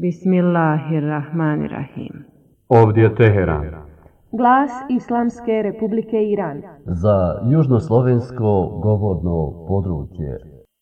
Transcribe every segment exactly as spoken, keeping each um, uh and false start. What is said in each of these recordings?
Bismillahirrahmanirrahim. Ovdje je Teheran. Glas Islamske Republike Iran. Za južnoslovensko govorno područje.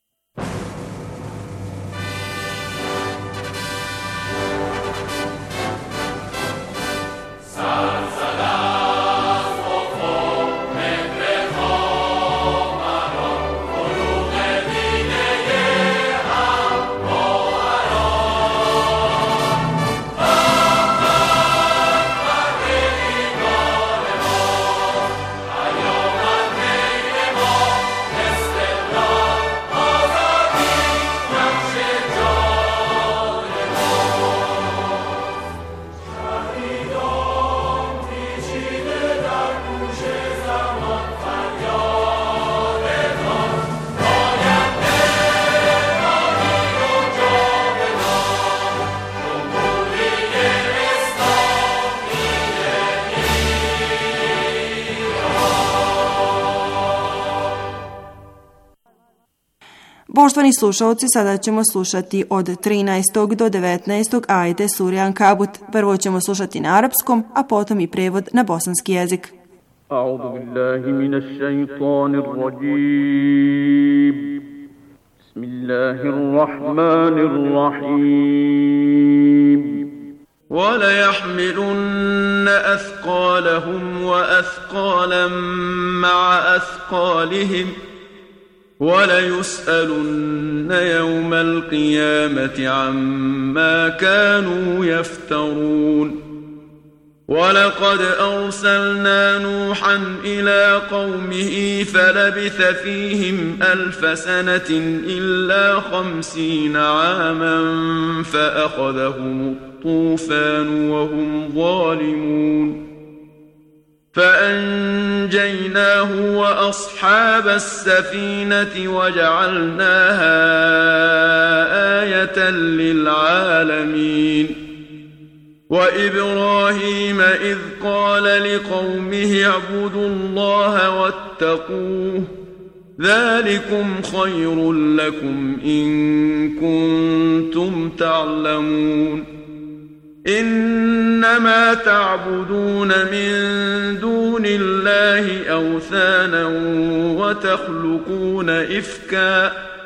Poštovani slušalci, sada ćemo slušati od trinaestog do devetnaestog ajete sure Ankabut. Prvo ćemo slušati na arapskom, a potom i prevod na bosanski jezik. A'udhu billahi minash shaitanir rajim. Bismillahirrahmanirrahim. وَلَيَحْمِلُنَّ أَثْقَالَهُمْ وَأَثْقَالًا مَعَ أَثْقَالِهِمْ وَلَيُسْأَلُنَّ يَوْمَ الْقِيَامَةِ عَمَّا كَانُوا يَفْتَرُونَ وَلَقَدْ أَرْسَلْنَا نُوحًا إِلَى قَوْمِهِ فَلَبِثَ فِيهِمْ أَلْفَ سَنَةٍ إِلَّا خَمْسِينَ عَامًا فَأَخَذَهُمُ الطُّوفَانُ وَهُمْ ظَالِمُونَ فأنجيناه وأصحاب السفينة وجعلناها آية للعالمين وإبراهيم إذ قال لقومه اعبدوا الله واتقوه ذلكم خير لكم إن كنتم تعلمون إنما تعبدون من دون الله أوثانا وتخلقون إفكا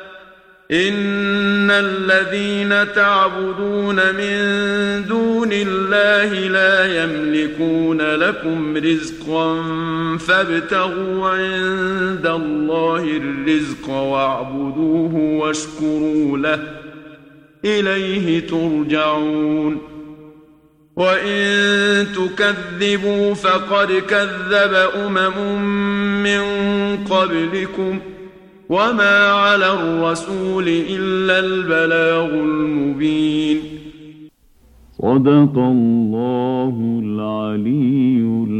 إن الذين تعبدون من دون الله لا يملكون لكم رزقا فابتغوا عند الله الرزق واعبدوه واشكروا له إليه ترجعون وَإِن تُكَذِّبُوا فَقَدْ كَذَّبَ أُمَمٌ مِّن قَبْلِكُمْ وَمَا عَلَى الرَّسُولِ إِلَّا الْبَلَاغُ الْمُبِينُ صدق الله العلي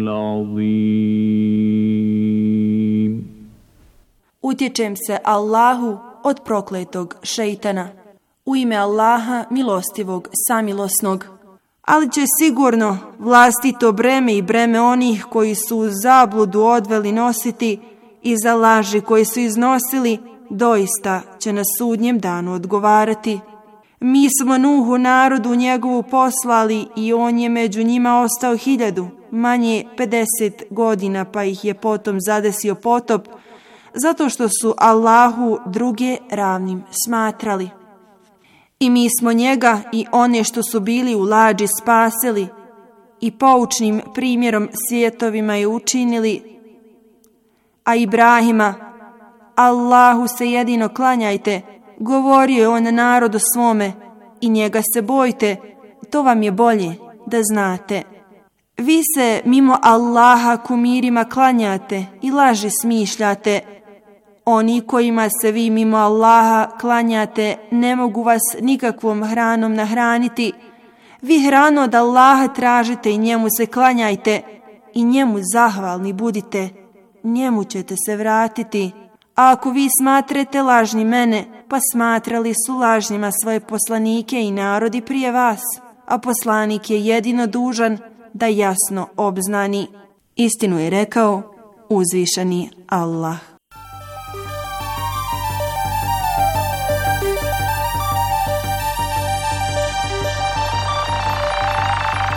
العظيم. Utječem se Allahu od prokletog šejtana. U ime Allaha milostivog samilosnog. Ali će sigurno vlastito breme i breme onih koji su u zabludu odveli nositi i za laži koje su iznosili, doista će na sudnjem danu odgovarati. Mi smo Nuhu narodu njegovu poslali i on je među njima ostao hiljadu, manje pedeset godina, pa ih je potom zadesio potop, zato što su Allahu druge ravnim smatrali. I mi smo njega i one što su bili u lađi spasili i poučnim primjerom svjetovima je učinili. A Ibrahima, Allahu se jedino klanjajte, govorio je on narodu svome i njega se bojte, to vam je bolje da znate. Vi se mimo Allaha kumirima klanjate i laži smišljate. Oni kojima se vi mimo Allaha klanjate ne mogu vas nikakvom hranom nahraniti. Vi hranu od Allaha tražite i njemu se klanjajte i njemu zahvalni budite. Njemu ćete se vratiti. A ako vi smatrate lažni mene, pa smatrali su lažnjima svoje poslanike i narodi prije vas, a poslanik je jedino dužan da jasno obznani. Istinu je rekao uzvišeni Allah.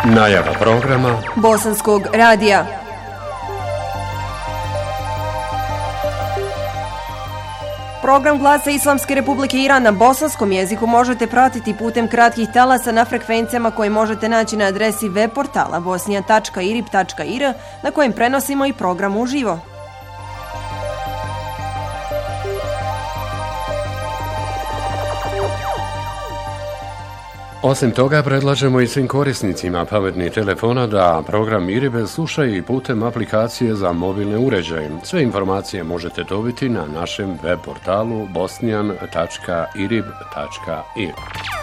Najava programa Bosanskog radija. Program Glasa Islamske Republike Iran na bosanskom jeziku možete pratiti putem kratkih talasa na frekvencijama koje možete naći na adresi web portala bosnija tačka irib tačka ir na kojem prenosimo i program uživo. Osim toga, predlažemo i svim korisnicima pametnih telefona da program Iribe slušaju i putem aplikacije za mobilne uređaje. Sve informacije možete dobiti na našem web portalu bosnijan tačka irib tačka ir.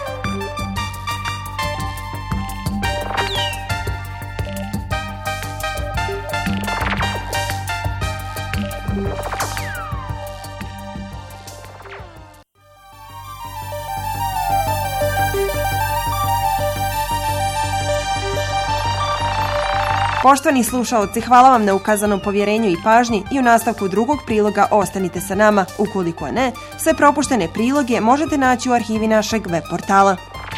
Poštovani slušaoci, hvala vam na ukazanom povjerenju i pažnji i u nastavku drugog priloga ostanite sa nama. Ukoliko ne, sve propuštene priloge možete naći u arhivi našeg web portala.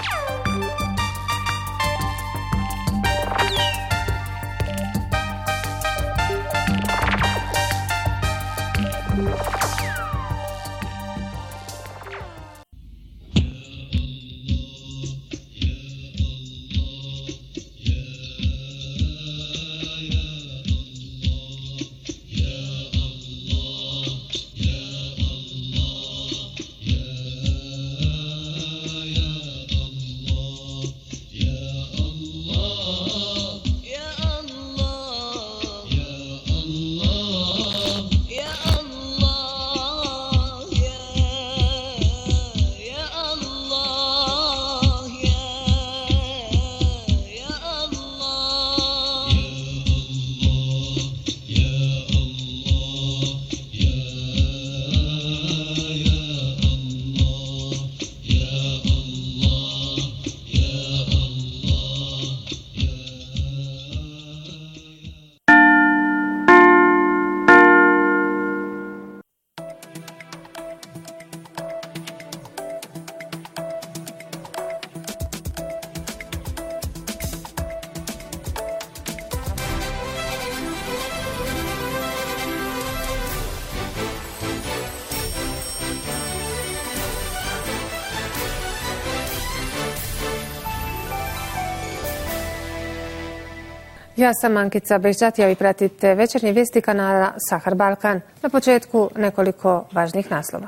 Ja sam Ankica Bešđatija, vi pratite večernje vijesti kanala Sahar Balkan. Na početku nekoliko važnih naslova.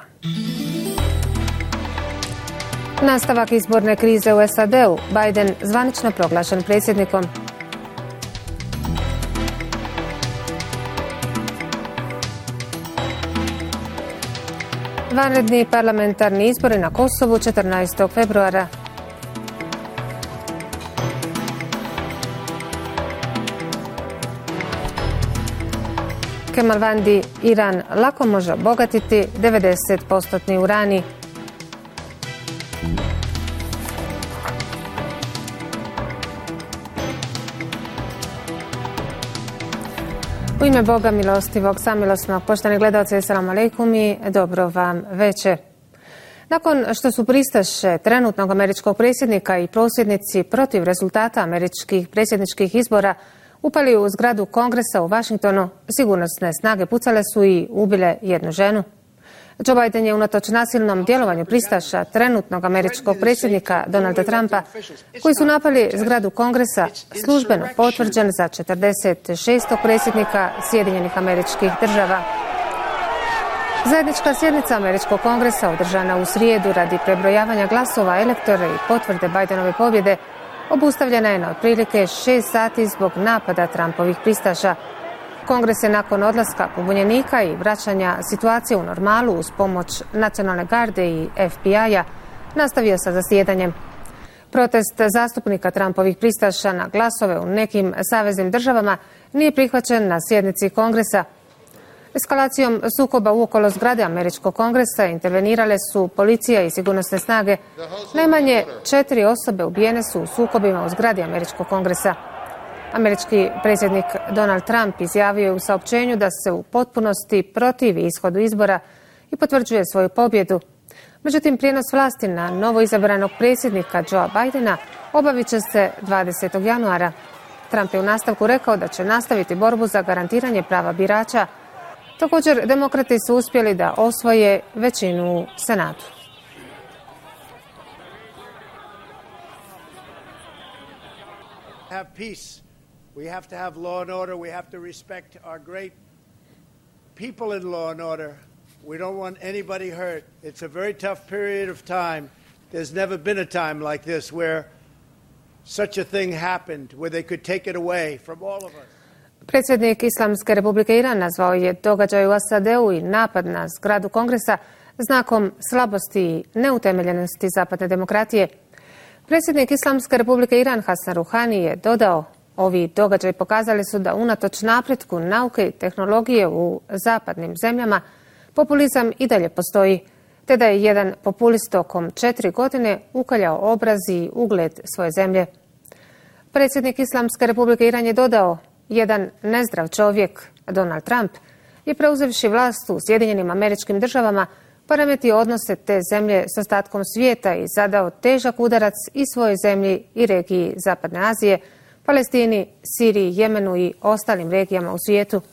Nastavak izborne krize u S A D-u. Biden zvanično proglašen predsjednikom. Vanredni parlamentarni izbori na Kosovu četrnaestog februara. Kemalvandi, Iran lako može obogatiti devedeset posto urani. U ime Boga milostivog, samilosnog, poštovani gledalci, assalamu alejkum i dobro vam večer. Nakon što su pristaše trenutnog američkog predsjednika i prosvjednici protiv rezultata američkih predsjedničkih izbora upali u zgradu Kongresa u Washingtonu, sigurnosne snage pucale su i ubile jednu ženu. Joe Biden je unatoč nasilnom djelovanju pristaša trenutnog američkog predsjednika Donalda Trumpa, koji su napali zgradu Kongresa, službeno potvrđen za četrdeset šestog predsjednika Sjedinjenih Američkih Država. Zajednička sjednica Američkog kongresa održana u srijedu radi prebrojavanja glasova elektora i potvrde Bidenove pobjede obustavljena je na otprilike šest sati zbog napada Trumpovih pristaša. Kongres je nakon odlaska pobunjenika i vraćanja situacije u normalu uz pomoć Nacionalne garde i F B I-a nastavio sa zasjedanjem. Protest zastupnika Trumpovih pristaša na glasove u nekim saveznim državama nije prihvaćen na sjednici Kongresa. Eskalacijom sukoba uokolo zgrade Američkog kongresa intervenirale su policija i sigurnosne snage. Najmanje četiri osobe ubijene su u sukobima u zgradi Američkog kongresa. Američki predsjednik Donald Trump izjavio je u saopćenju da se u potpunosti protivi ishodu izbora i potvrđuje svoju pobjedu. Međutim, prijenos vlasti na novo izabranog predsjednika Joea Bidena obavit će se dvadesetog januara. Trump je u nastavku rekao da će nastaviti borbu za garantiranje prava birača. Također, demokrati su uspjeli da osvoje većinu u Senatu. Have peace. We have to have law and order. We have to respect our great people in law and order. We don't want anybody hurt. It's a very tough period of time. There's never been a time like this where such a thing happened, where they could take it away from all of us. Predsjednik Islamske republike Iran nazvao je događaj u S A D-u i napad na zgradu Kongresa znakom slabosti i neutemeljenosti zapadne demokratije. Predsjednik Islamske republike Iran Hasan Rouhani je dodao: ovi događaji pokazali su da unatoč napretku nauke i tehnologije u zapadnim zemljama populizam i dalje postoji, te da je jedan populist tokom četiri godine ukaljao obraz i ugled svoje zemlje. Predsjednik Islamske republike Iran je dodao: jedan nezdrav čovjek, Donald Trump, je preuzevši vlast u Sjedinjenim Američkim Državama poremetio odnose te zemlje s ostatkom svijeta i zadao težak udarac i svojoj zemlji i regiji Zapadne Azije, Palestini, Siriji, Jemenu i ostalim regijama u svijetu.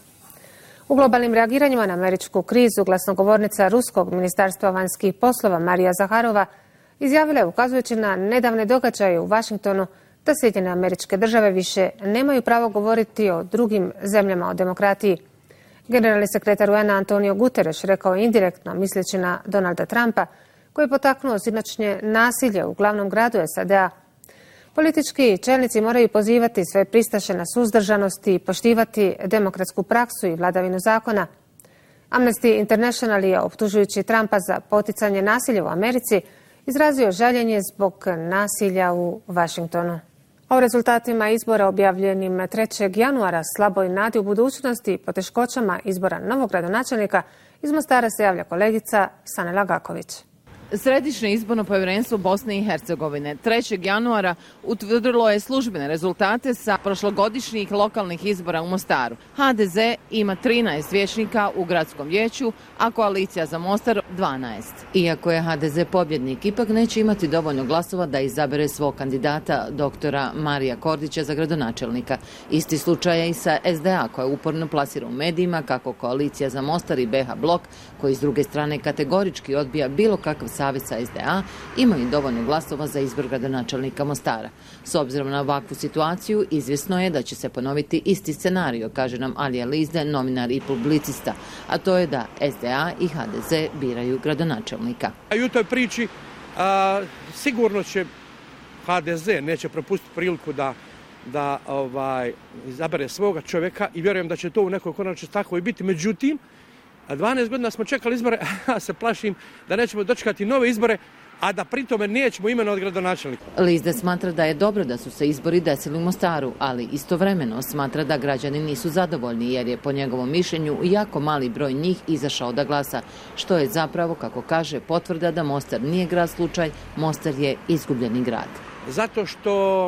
U globalnim reagiranjima na američku krizu glasnogovornica Ruskog ministarstva vanjskih poslova Marija Zaharova izjavila je, ukazujući na nedavne događaje u Vašingtonu, da Sjedinjene Američke Države više nemaju pravo govoriti o drugim zemljama o demokratiji. Generalni sekretar U N-a Antonio Guterres rekao je indirektno, misleći na Donalda Trumpa, koji je potaknuo sinoćnje nasilje u glavnom gradu S A D-a. Politički čelnici moraju pozivati sve pristaše na suzdržanost i poštivati demokratsku praksu i vladavinu zakona. Amnesty International je, optužujući Trumpa za poticanje nasilja u Americi, izrazio žaljenje zbog nasilja u Vašingtonu. O rezultatima izbora objavljenim trećeg januara, slaboj nadi u budućnosti i poteškoćama izbora novog gradonačelnika, iz Mostara se javlja kolegica Sanela Gaković. Središnje izborno povjerenstvo Bosne i Hercegovine trećeg januara utvrdilo je službene rezultate sa prošlogodišnjih lokalnih izbora u Mostaru. H D Z ima trinaest vijećnika u gradskom vijeću, a koalicija za Mostar dvanaest. Iako je H D Z pobjednik, ipak neće imati dovoljno glasova da izabere svog kandidata, doktora Marija Kordića, za gradonačelnika. Isti slučaj je i sa S D A, koja uporno plasira u medijima kako koalicija za Mostar i B H blok, koji s druge strane kategorički odbija bilo kakav savjet sa S D A, imaju dovoljno glasova za izbor gradonačelnika Mostara. S obzirom na ovakvu situaciju, izvjesno je da će se ponoviti isti scenario, kaže nam Alija Lizde, novinar i publicista, a to je da S D A i H D Z biraju gradonačelnika. I u toj priči a, sigurno će H D Z neće propustiti priliku da da ovaj izabere svoga čovjeka i vjerujem da će to u nekoj konačnici tako i biti. Međutim, dvanaest godina smo čekali izbore, a se plašim da nećemo dočekati nove izbore, a da pritome nećemo imenovati gradonačelnika. Lizde smatra da je dobro da su se izbori desili u Mostaru, ali istovremeno smatra da građani nisu zadovoljni jer je po njegovom mišljenju jako mali broj njih izašao da glasa, što je zapravo, kako kaže, potvrda da Mostar nije grad slučaj, Mostar je izgubljeni grad. Zato što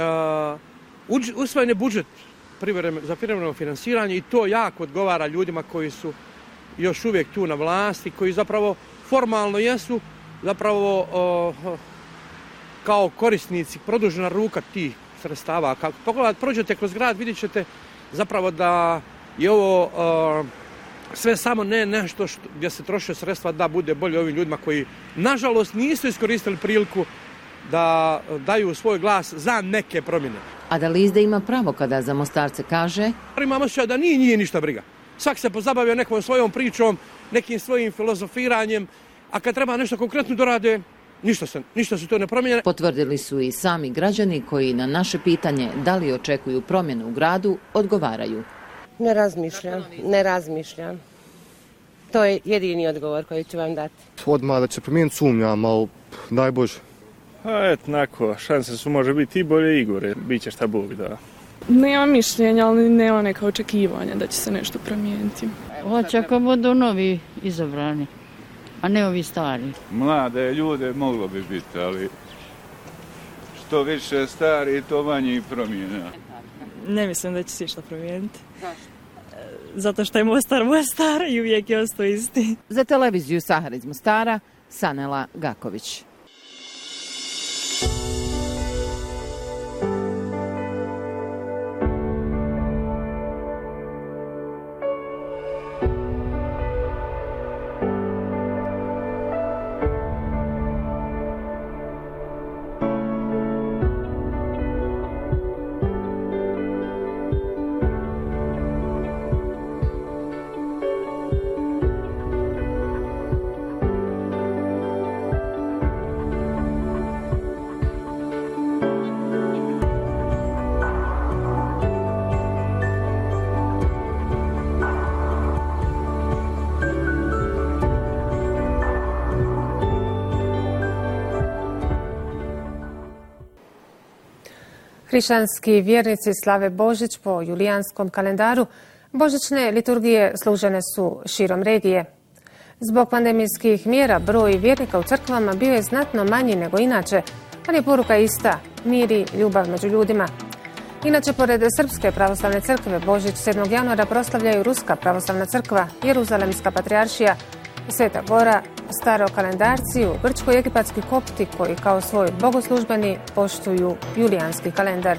uh, usvojen je budžet za privremeno finansiranje i to jako odgovara ljudima koji su još uvijek tu na vlasti, koji zapravo formalno jesu zapravo o, kao korisnici, produžena ruka tih sredstava. Kako pogledate, prođete kroz grad, vidjet ćete zapravo da je ovo o, sve samo ne nešto što, gdje se troše sredstva da bude bolje ovim ljudima koji, nažalost, nisu iskoristili priliku da daju svoj glas za neke promjene. A da Lizde ima pravo kada za Mostarce kaže: imamo osjećaj da nije, nije ništa briga. Svak se pozabavio nekom svojom pričom, nekim svojim filozofiranjem, a kad treba nešto konkretno dorade, ništa se, ništa se to ne promijene. Potvrdili su i sami građani koji na naše pitanje da li očekuju promjene u gradu odgovaraju. Ne razmišljam, ne razmišljam. To je jedini odgovor koji ću vam dati. Odmah da će promijeniti sumnjam, ali daj Bože. A eto, nako, šanse su može biti i bolje i gore, bit će šta Bog da. Nema mišljenja, ali nema neka očekivanja da će se nešto promijeniti. Hoće ako budu novi izabrani, a ne ovi stari. Mlade ljude moglo bi biti, ali što više stari, to manje promjena. Ne mislim da će se išta promijeniti. Zato što je Mostar Mostar i uvijek je ostao isti. Za televiziju Sahara iz Mostara, Sanela Gaković. Hrišćanski vjernici slave Božić po julijanskom kalendaru. Božićne liturgije služene su širom regije. Zbog pandemijskih mjera broj vjernika u crkvama bio je znatno manji nego inače, ali je poruka ista, mir i ljubav među ljudima. Inače, pored Srpske pravoslavne crkve, Božić sedmog januara proslavljaju Ruska pravoslavna crkva, Jeruzalemska patrijaršija, Sveta Gora, starokalendarci u Grčkoj, egipatski kopti koji kao svoj bogoslužbeni poštuju julijanski kalendar.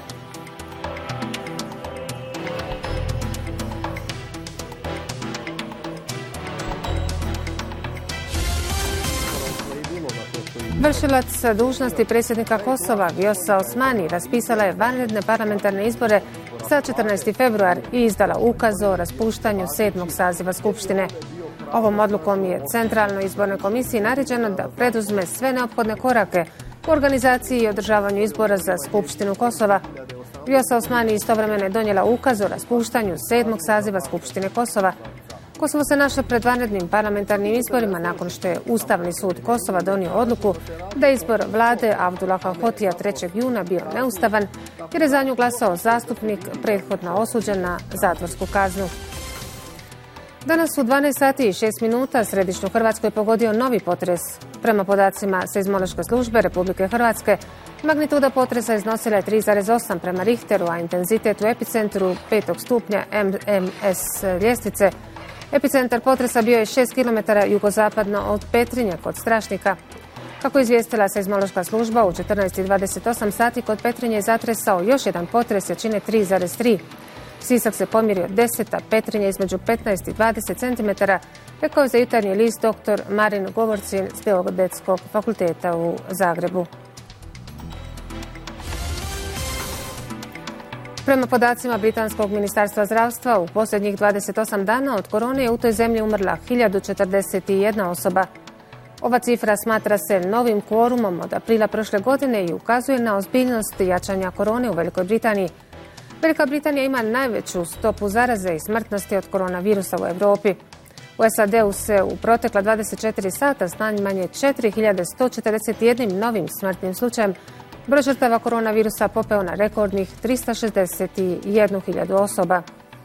Vršilac dužnosti predsjednika Kosova Vjosa Osmani raspisala je vanredne parlamentarne izbore za četrnaesti februar i izdala ukaz o raspuštanju sedmog saziva Skupštine. Ovom odlukom je Centralnoj izbornoj komisiji naređeno da preduzme sve neophodne korake u organizaciji i održavanju izbora za Skupštinu Kosova. Vjosa Osmani istovremeno je donijela ukaz o raspuštanju sedmog saziva Skupštine Kosova. Kosovo se našlo pred vanrednim parlamentarnim izborima nakon što je Ustavni sud Kosova donio odluku da je izbor vlade Abdullaha Hotija trećeg juna bio neustavan jer je za nju glasao zastupnik prethodno osuđen na zatvorsku kaznu. Danas u dvanaest sati i šest minuta središnju Hrvatsku je pogodio novi potres. Prema podacima Seizmološke službe Republike Hrvatske, magnituda potresa iznosila je tri zarez osam prema Richteru, a intenzitet u epicentru petog stupnja M M S ljestvice. Epicentar potresa bio je šest kilometara jugozapadno od Petrinje kod Strašnika. Kako je izvijestila Seizmološka služba, u četrnaest i dvadeset osam sati kod Petrinje je zatresao još jedan potres jačine tri zarez tri. Sisak se pomirio deset, a Petrinje između petnaest i dvadeset centimetara, rekao je za Jutarnji list doktor Marin Govorcin s Biološkog fakulteta u Zagrebu. Prema podacima Britanskog ministarstva zdravstva, u posljednjih dvadeset osam dana od korone je u toj zemlji umrla hiljadu četrdeset jedna osoba. Ova cifra smatra se novim kvorumom od aprila prošle godine i ukazuje na ozbiljnost jačanja korone u Velikoj Britaniji. Velika Britanija ima najveću stopu zaraze i smrtnosti od koronavirusa u Europi. U S A D-u se u protekla dvadeset četiri sata s najmanje četiri hiljade sto četrdeset jedan novim smrtnim slučajem broj žrtava koronavirusa popeo na rekordnih trista šezdeset jednu hiljadu osoba.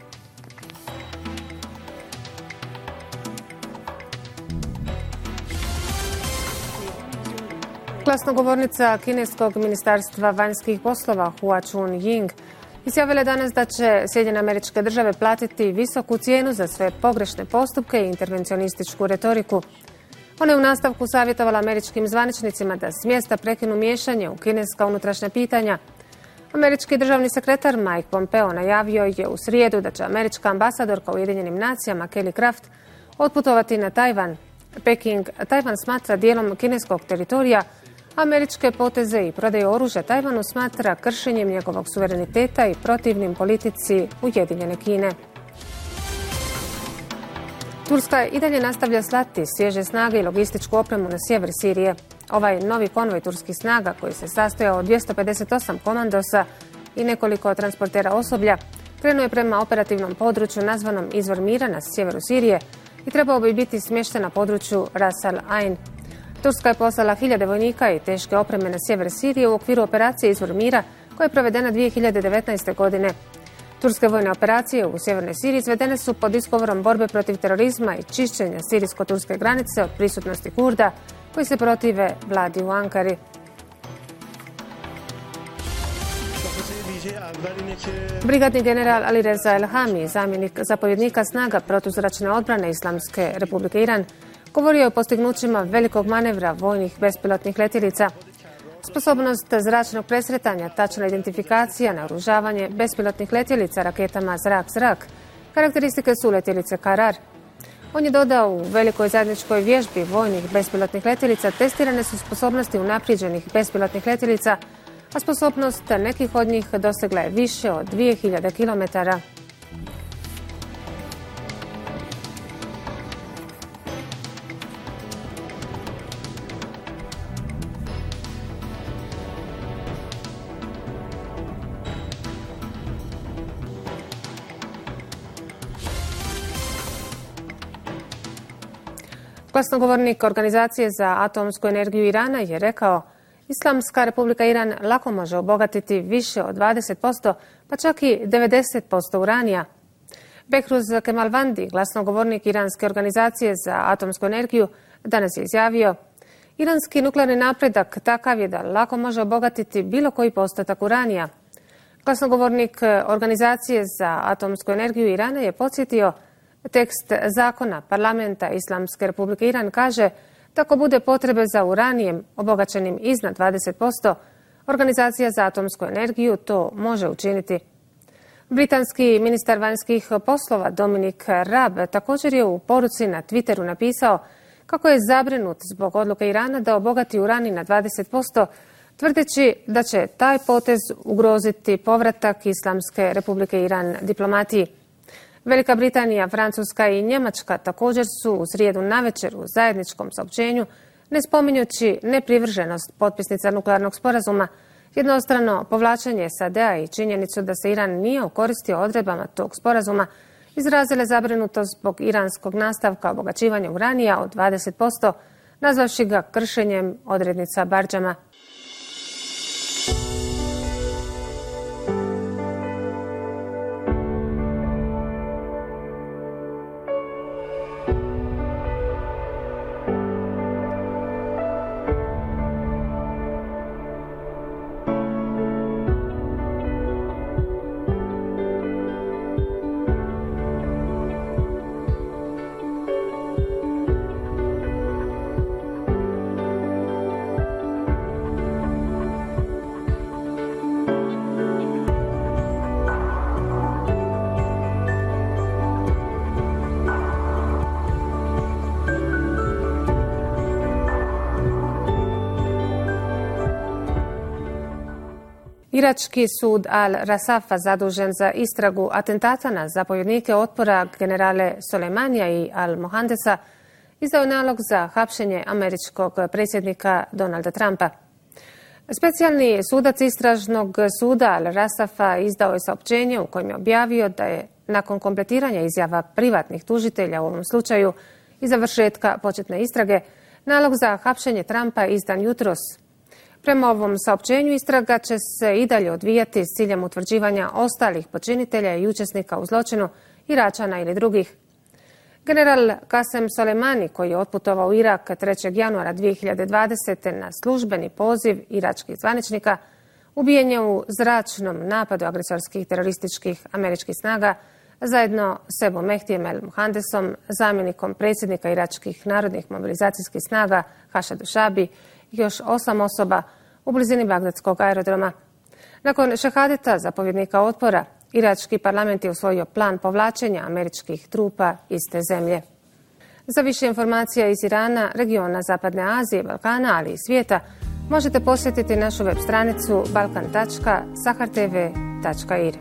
Glasnogovornica kineskog ministarstva vanjskih poslova Hua Chunying izjavila je danas da će Sjedinjene Američke Države platiti visoku cijenu za sve pogrešne postupke i intervencionističku retoriku. Ona je u nastavku savjetovala američkim zvaničnicima da s mjesta prekinu miješanje u kineska unutrašnja pitanja. Američki državni sekretar Mike Pompeo najavio je u srijedu da će američka ambasadorka u Ujedinjenim nacijama Kelly Craft otputovati na Tajvan. Peking Tajvan smatra dijelom kineskog teritorija, a američke poteze i prodaje oružja Tajvanu smatra kršenjem njegovog suvereniteta i protivnim politici Ujedinjene Kine. Turska i dalje nastavlja slati svježe snage i logističku opremu na sjever Sirije. Ovaj novi konvoj turskih snaga, koji se sastojao od dvjesto pedeset osam komandosa i nekoliko transportera osoblja, krenuo je prema operativnom području nazvanom Izvor mira na sjeveru Sirije i trebao bi biti smješten na području Ras al-Ain. Turska je poslala hiljade vojnika i teške opreme na sjever Sirije u okviru operacije Izvor mira koja je provedena dvije hiljade devetnaeste. godine. Turske vojne operacije u sjevernoj Siriji izvedene su pod izgovorom borbe protiv terorizma i čišćenja sirijsko-turske granice od prisutnosti Kurda koji se protive vladi u Ankari. Brigadni general Ali Reza El Hami, zamjenik zapovjednika snaga protuzračne odbrane Islamske Republike Iran, Govorio je o postignućima velikog manevra vojnih bespilotnih letjelica, sposobnost zračnog presretanja, tačna identifikacija, naoružavanje bespilotnih letjelica raketama zrak-zrak, karakteristike su letjelice Karar. On je dodao, u velikoj zajedničkoj vježbi vojnih bespilotnih letjelica testirane su sposobnosti unaprijeđenih bespilotnih letjelica, a sposobnost nekih od njih dosegla je više od dvije hiljade kilometara. Glasnogovornik Organizacije za atomsku energiju Irana je rekao: Islamska republika Iran lako može obogatiti više od dvadeset posto, pa čak i devedeset posto uranija. Behruz Kemalvandi, glasnogovornik Iranske organizacije za atomsku energiju, danas je izjavio: Iranski nuklearni napredak takav je da lako može obogatiti bilo koji postotak uranija. Glasnogovornik Organizacije za atomsku energiju Irana je podsjetio: tekst zakona parlamenta Islamske republike Iran kaže da ako bude potrebe za uranijem obogaćenim iznad dvadeset posto, Organizacija za atomsku energiju to može učiniti. Britanski ministar vanjskih poslova Dominic Raab također je u poruci na Twitteru napisao kako je zabrinut zbog odluke Irana da obogati uranij na dvadeset posto, tvrdeći da će taj potez ugroziti povratak Islamske republike Iran diplomatiji. Velika Britanija, Francuska i Njemačka također su u srijedu navečer u zajedničkom saopćenju, ne spominjući neprivrženost potpisnica nuklearnog sporazuma, jednostrano povlačenje S A D-a i činjenicu da se Iran nije okoristio odredbama tog sporazuma, izrazile zabrinutost zbog iranskog nastavka obogaćivanja uranija od dvadeset posto, nazvavši ga kršenjem odrednica Bardžama. Irački sud Al-Rasafa, zadužen za istragu atentata na zapovjednike otpora generale Soleimanija i Al-Mohandesa, izdao nalog za hapšenje američkog predsjednika Donalda Trumpa. Specijalni sudac istražnog suda Al-Rasafa izdao je saopćenje u kojem je objavio da je nakon kompletiranja izjava privatnih tužitelja u ovom slučaju i završetka početne istrage, nalog za hapšenje Trumpa izdan jutros. Prema ovom saopćenju istraga će se i dalje odvijati s ciljem utvrđivanja ostalih počinitelja i učesnika u zločinu, Iračana ili drugih. General Qasem Soleimani, koji je otputovao u Irak trećeg januara dvije hiljade dvadesete na službeni poziv iračkih zvaničnika, ubijen je u zračnom napadu agresorskih terorističkih američkih snaga zajedno s Ebu Mehdijem El Mohandesom, zamjenikom predsjednika iračkih narodnih mobilizacijskih snaga Hašadu Šabi, i još osam osoba u blizini Bagdadskog aerodroma. Nakon šehadeta zapovjednika otpora, irački parlament je usvojio plan povlačenja američkih trupa iz te zemlje. Za više informacija iz Irana, regiona Zapadne Azije, Balkana, ali i svijeta, možete posjetiti našu web stranicu balkan tačka sahartv tačka ir.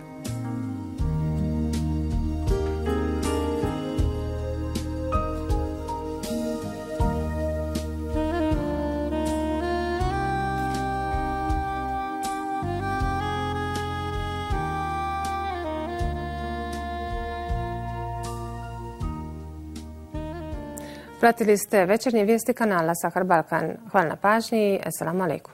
Pratili ste večernje vijesti kanala Sahar Balkan. Hvala na pažnji i assalamu alaikum.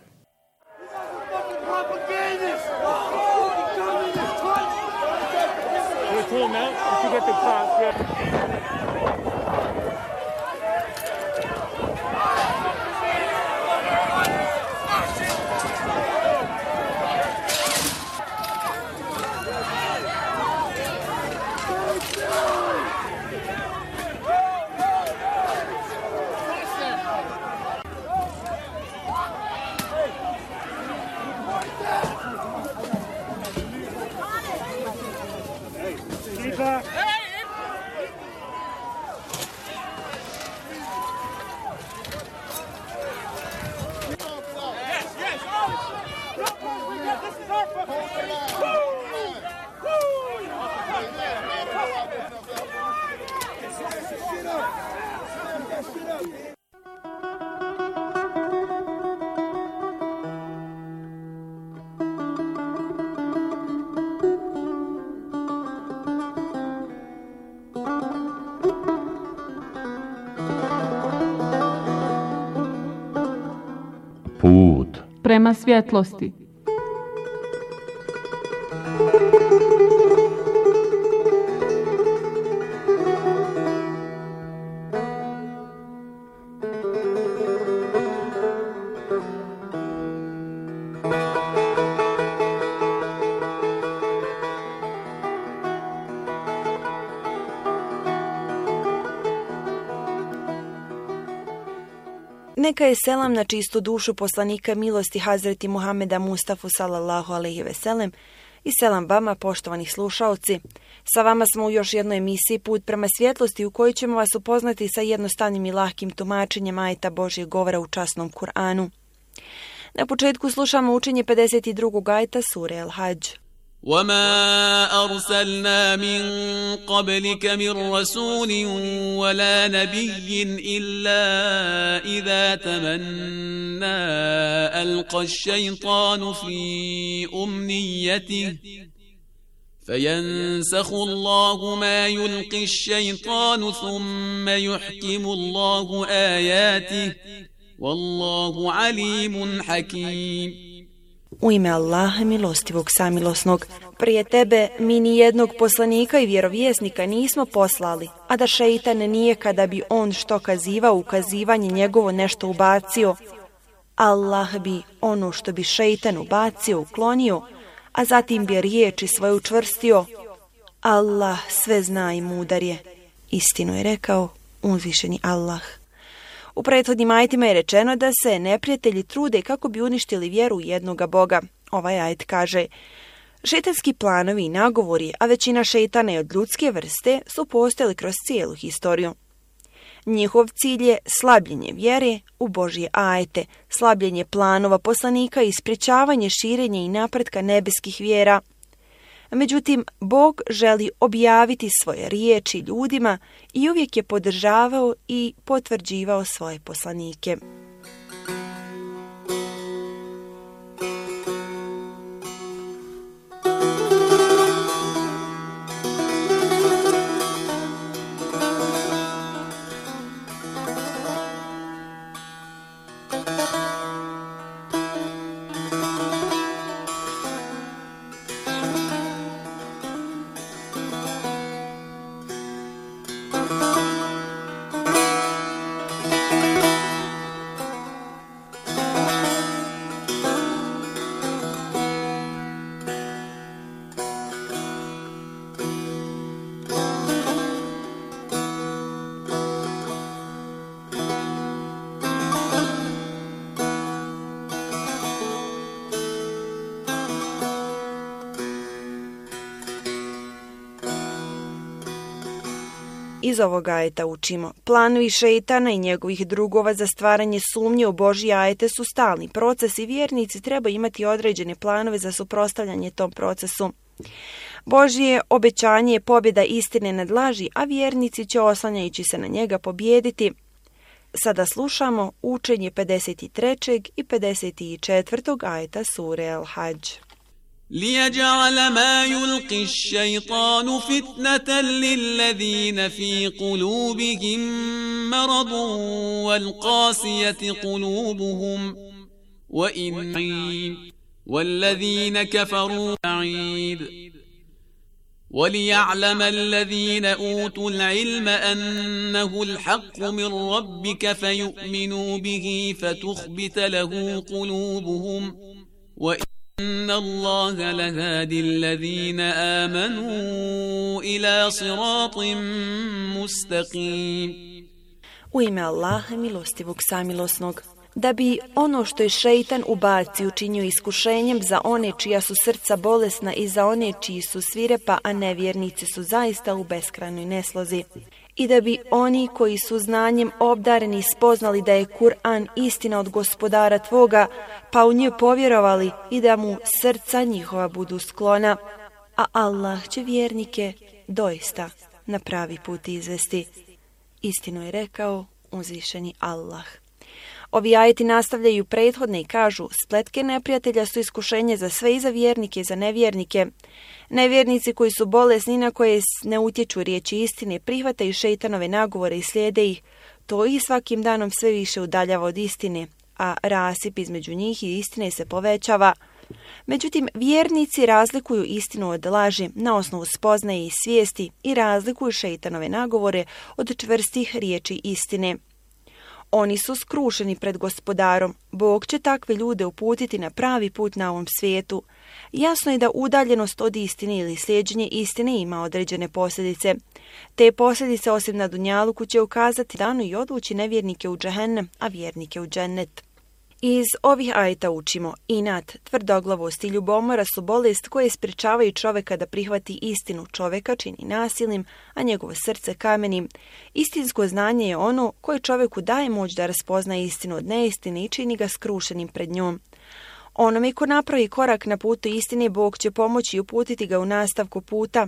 Put prema svjetlosti. Neka je selam na čistu dušu poslanika milosti Hazreti Muhameda Mustafa sallallahu alejhi ve sellem i selam vama, poštovani slušaoci. Sa vama smo u još jednoj emisiji Put prema svjetlosti u kojoj ćemo vas upoznati sa jednostavnim i lahkim tumačenjem ajeta Božjeg govora u časnom Kur'anu. Na početku slušamo učenje pedeset drugog ajeta sure El-Hadž. وما أرسلنا من قبلك من رسول ولا نبي إلا إذا تمنى ألقى الشيطان في أمنيته فينسخ الله ما يلقي الشيطان ثم يحكم الله آياته والله عليم حكيم. U ime Allaha milostivog samilosnog, prije tebe mi ni jednog poslanika i vjerovjesnika nismo poslali, a da šeitan nije kada bi on što kazivao ukazivanje njegovo nešto ubacio. Allah bi ono što bi šeitan ubacio uklonio, a zatim bi riječi svoje učvrstio. Allah sve zna i mudar je. Istinu je rekao uzvišeni Allah. U prethodnim ajetima je rečeno da se neprijatelji trude kako bi uništili vjeru jednoga Boga. Ovaj ajet kaže: šejtanski planovi i nagovori, a većina šejtana je od ljudske vrste, su postojali kroz cijelu historiju. Njihov cilj je slabljenje vjere u Božje ajete, slabljenje planova poslanika i sprječavanje širenja i napretka nebeskih vjera. Međutim, Bog želi objaviti svoje riječi ljudima i uvijek je podržavao i potvrđivao svoje poslanike. Iz ovoga ajeta učimo: planovi šejtana i njegovih drugova za stvaranje sumnje u Božje ajete su stalni proces i vjernici treba imati određene planove za suprotstavljanje tom procesu. Božje obećanje je pobjeda istine nad laži, a vjernici će oslanjajući se na njega pobijediti. Sada slušamo učenje pedeset trećeg i pedeset četvrtog ajeta sure El-Hadž. ليجعل ما يلقي الشيطان فتنة للذين في قلوبهم مرض والقاسية قلوبهم وإن والذين كفروا بعيد وليعلم الذين أوتوا العلم أنه الحق من ربك فيؤمنوا به فتخبت له قلوبهم وإن إن الله لهادي الذين آمنوا إلى صراط مستقيم. U ime Allaha milostivog samilosnog. da bi ono što je šeitan ubaci učinio iskušenjem za one čija su srca bolesna i za one čiji su svirepa, a nevjernici su zaista u beskrajnoj neslozi. I da bi oni koji su znanjem obdareni spoznali da je Kur'an istina od Gospodara tvoga, pa u nju povjerovali i da mu srca njihova budu sklona. A Allah će vjernike doista na pravi put izvesti. Istinu je rekao uzvišeni Allah. Ovi ajeti nastavljaju prethodne i kažu: spletke neprijatelja su iskušenje za sve, i za vjernike i za nevjernike. Nevjernici koji su bolesni, na koje ne utječu riječi istine, prihvataju šeitanove nagovore i slijede ih, to i svakim danom sve više udaljava od istine, a rasip između njih i istine se povećava. Međutim, vjernici razlikuju istinu od laži na osnovu spoznaje i svijesti i razlikuju šeitanove nagovore od čvrstih riječi istine. Oni su skrušeni pred Gospodarom. Bog će takve ljude uputiti na pravi put na ovom svijetu. Jasno je da udaljenost od istine ili slijeđenje istine ima određene posljedice. Te posljedice, osim na dunjaluku, će ukazati danu i odvući nevjernike u džehennem, a vjernike u džennet. Iz ovih ajeta učimo: inat, tvrdoglavost i ljubomora su bolest koje sprječavaju čovjeka da prihvati istinu. Čovjeka čini nasilnim, a njegovo srce kamenim. Istinsko znanje je ono koje čovjeku daje moć da raspozna istinu od neistine i čini ga skrušenim pred njom. Onome ko napravi korak na putu istine, Bog će pomoći i uputiti ga u nastavku puta.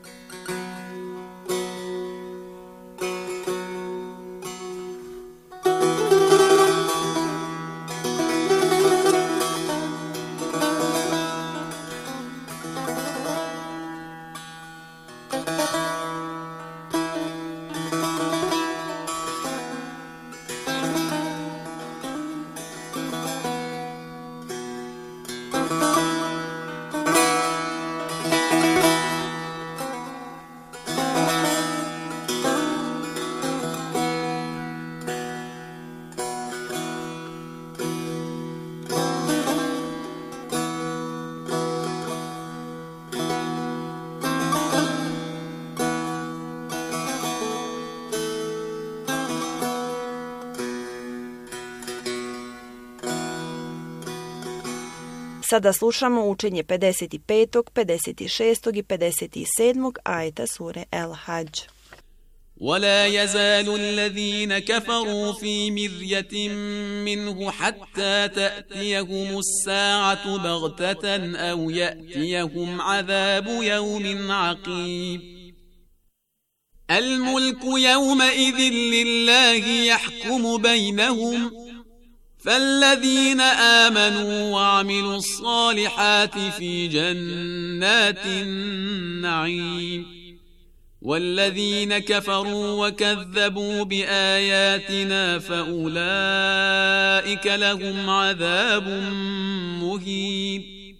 Sada slušamo učenje pedeset petog, pedeset šestog i pedeset sedmog ajeta sure El-Hadž. ولا يزال الذين كفروا في مرية منه حتى تأتيهم الساعة بغتة أو يأتيهم عذاب يوم عقيم الملك يومئذ لله يحكم بينهم فالذين آمنوا وعملوا الصالحات في جنات النعيم والذين كفروا وكذبوا بآياتنا فأولئك لهم عذاب مهين.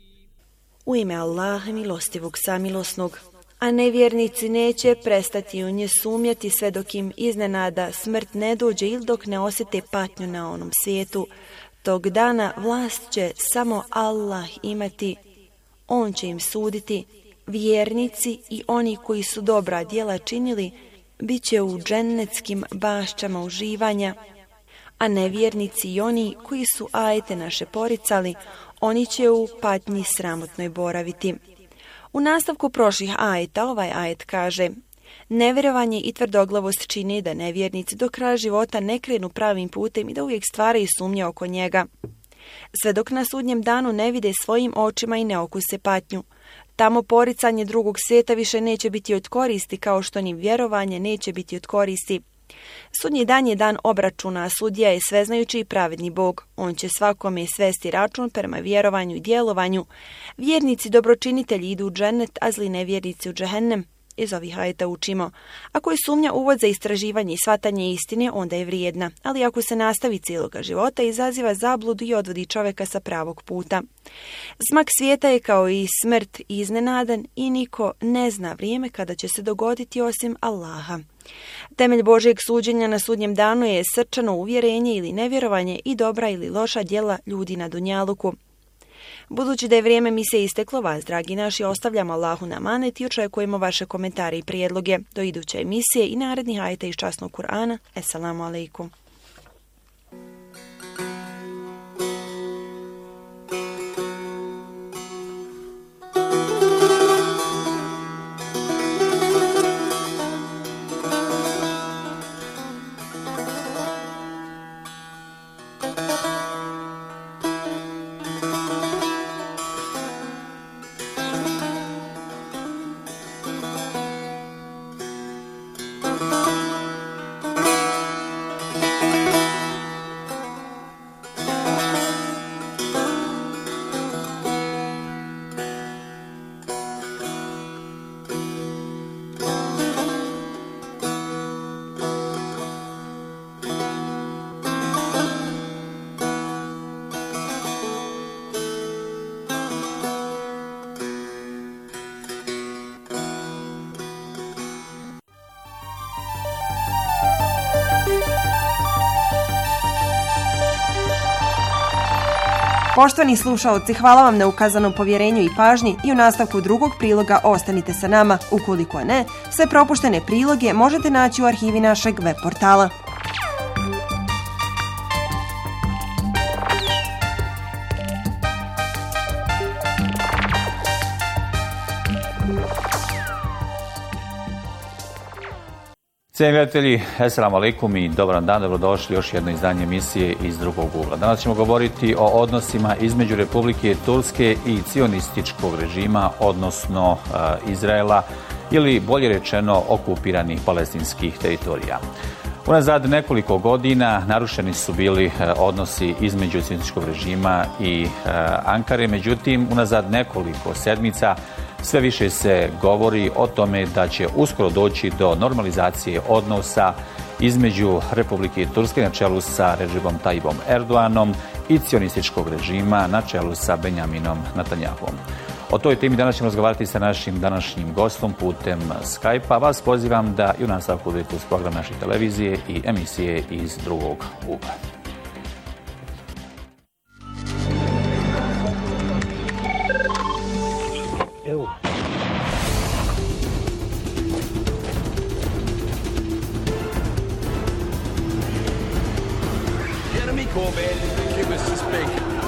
U ime Allaha milostivog samilosnog, a nevjernici neće prestati u nje sumnjati sve dok im iznenada smrt ne dođe ili dok ne osjete patnju na onom svijetu. Tog dana vlast će samo Allah imati, on će im suditi. Vjernici i oni koji su dobra djela činili bit će u džennetskim bašćama uživanja, a nevjernici i oni koji su ajete naše poricali, oni će u patnji sramotnoj boraviti. U nastavku prošlih ajeta ovaj ajet kaže: nevjerovanje i tvrdoglavost čini da nevjernici do kraja života ne krenu pravim putem i da uvijek stvaraju sumnje oko njega, sve dok na sudnjem danu ne vide svojim očima i ne okuse patnju. Tamo poricanje drugog svijeta više neće biti od koristi, kao što ni vjerovanje neće biti od koristi. Sudnji dan je dan obračuna, a sudija je sveznajući i pravedni Bog. On će svakome svesti račun prema vjerovanju i djelovanju. Vjernici dobročinitelji idu u džennet, a zli nevjernici u džehennem. Iz ovih ajeta učimo: ako je sumnja uvod za istraživanje i shvatanje istine, onda je vrijedna, ali ako se nastavi cijeloga života, izaziva zabludu i odvodi čovjeka sa pravog puta. Smak svijeta je kao i smrt iznenadan i niko ne zna vrijeme kada će se dogoditi osim Allaha. Temelj Božjeg suđenja na sudnjem danu je srčano uvjerenje ili nevjerovanje i dobra ili loša djela ljudi na dunjaluku. Budući da je vrijeme emisije isteklo, vas, dragi naši, ostavljamo Allahu na amanet i očekujemo vaše komentare i prijedloge. Do iduće emisije i narednih ajeta iz časnog Kur'ana. Esselamu alaikum. Poštovani slušaoci, hvala vam na ukazanom povjerenju i pažnji i u nastavku drugog priloga ostanite sa nama. Ukoliko ne, sve propuštene priloge možete naći u arhivi našeg web portala. Cijenjeni gledatelji, assalamu alaikum i dobar dan, dobrodošli još jedno izdanje emisije iz drugog ugla. Danas ćemo govoriti o odnosima između Republike Turske i cionističkog režima, odnosno uh, Izraela, ili bolje rečeno okupiranih palestinskih teritorija. Unazad nekoliko godina narušeni su bili odnosi između cionističkog režima i uh, Ankare, međutim, unazad nekoliko sedmica sve više se govori o tome da će uskoro doći do normalizacije odnosa između Republike Turske na čelu sa Redžepom Tayyipom Erdoganom i cionističkog režima na čelu sa Benjaminom Netanyahom. O toj temi danas ćemo razgovarati sa našim današnjim gostom putem Skype-a. Vas pozivam da i u nastavku budete uz program naše televizije i emisije iz drugog ugla. Evo. Jeremy Corbyn, give us to speak.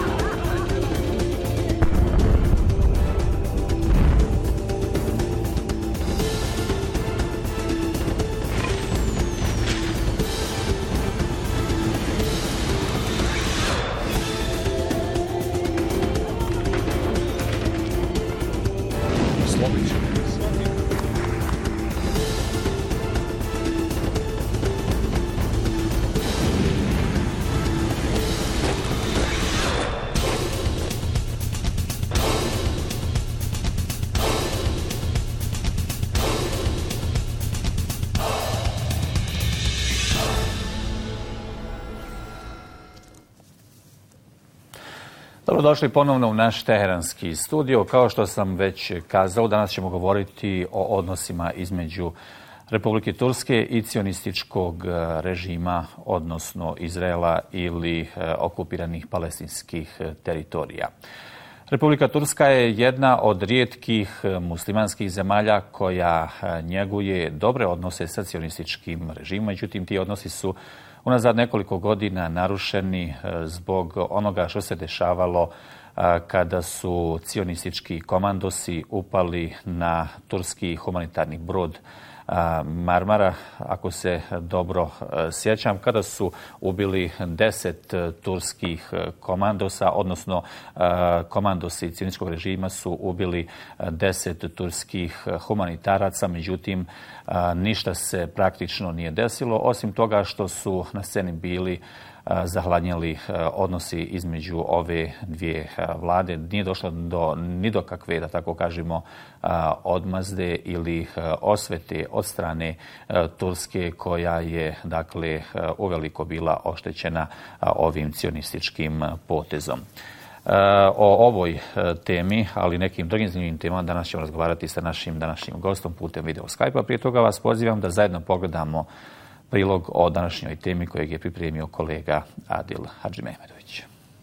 Dobrodošli ponovno u naš teheranski studio. Kao što sam već kazao, danas ćemo govoriti o odnosima između Republike Turske i cionističkog režima, odnosno Izraela ili okupiranih palestinskih teritorija. Republika Turska je jedna od rijetkih muslimanskih zemalja koja njeguje dobre odnose sa cionističkim režimom, međutim ti odnosi su unazad nekoliko godina narušeni zbog onoga što se dešavalo kada su cionistički komandosi upali na turski humanitarni brod Marmara, ako se dobro sjećam, kada su ubili deset turskih komandosa, odnosno komandosi cionističkog režima su ubili deset turskih humanitaraca, međutim ništa se praktično nije desilo, osim toga što su na sceni bili zahladnjeli odnosi između ove dvije vlade. Nije došlo do, ni do kakve, da tako kažemo, odmazde ili osvete od strane Turske, koja je, dakle, uveliko bila oštećena ovim cionističkim potezom. O ovoj temi, ali nekim drugim zanimljivim temama, danas ćemo razgovarati sa našim današnjim gostom putem video Skype-a. Prije toga vas pozivam da zajedno pogledamo prilog o današnjoj temi kojeg je pripremio kolega Adil Hadžimehmedović.